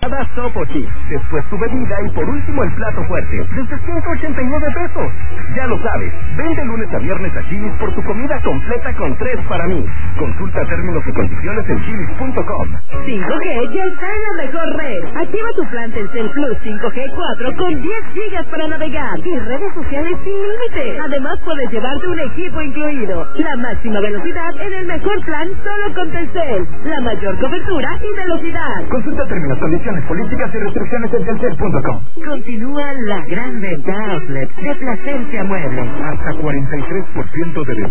Topo Chips, después tu bebida y por último el plato fuerte, desde 189 pesos. Ya lo sabes, ven de lunes a viernes a Chili's por tu comida completa con 3 para mí. Consulta términos y condiciones en chilis.com. 5G ya está en la mejor red. Activa tu plan Telcel Plus 5G 4 con 10 gigas para navegar y redes sociales sin límite. Además puedes llevarte un equipo incluido. La máxima velocidad en el mejor plan solo con Telcel. La mayor cobertura y velocidad. Consulta términos, condiciones, políticas y restricciones en telcel.com. Continúa la gran venta outlet de Plasencia Muebles. Hasta 43% de